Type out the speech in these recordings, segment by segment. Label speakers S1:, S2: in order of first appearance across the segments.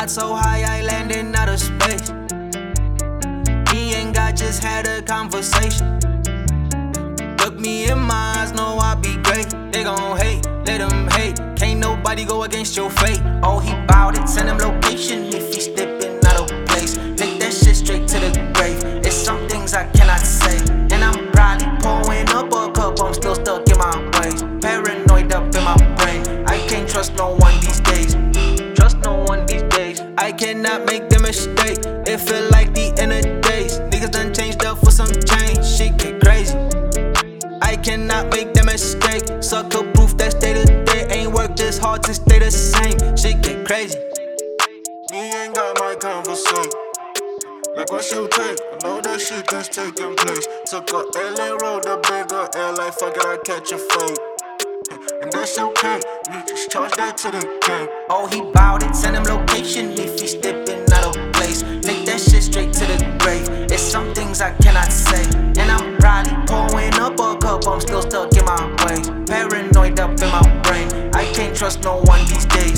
S1: Got so high I landed out of space. Me and God just had a conversation. Look me in my eyes, know I be great. They gon' hate, let them hate. Can't nobody go against your fate. Oh, he bout it, send him location if he stepping out of place. Take that shit straight to the grave. It's some things I cannot say, and I'm probably pouring up a cup. I'm still stuck in my ways, paranoid up in my brain. I can't trust no one these days. Trust no one these days. I cannot make the mistake. It feel like the end of days. Niggas done changed up for some change. Shit get crazy. I cannot make the mistake. Sucker proof that stay to day ain't work this hard to stay the same. Shit get crazy.
S2: Me ain't got my conversation. Like what's your take? I know that shit that's taking place. Took a LA road, a bigger L. Like fuck it, I catch a fade. And that's okay. We just charge that to the game.
S1: Oh, he bout it, send him location if he stepping out of place. Take that shit straight to the grave. It's some things I cannot say, and I'm probably pouring up a cup. I'm still stuck in my ways, paranoid up in my brain. I can't trust no one these days.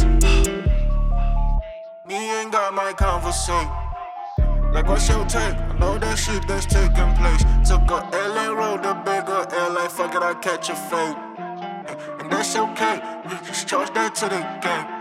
S2: Me ain't got my conversation. Like what's your take? I know that shit that's taking place. Took a LA road, a bigger L. Like fuck it, I catch a fade. And that's okay. We just charge that to the game.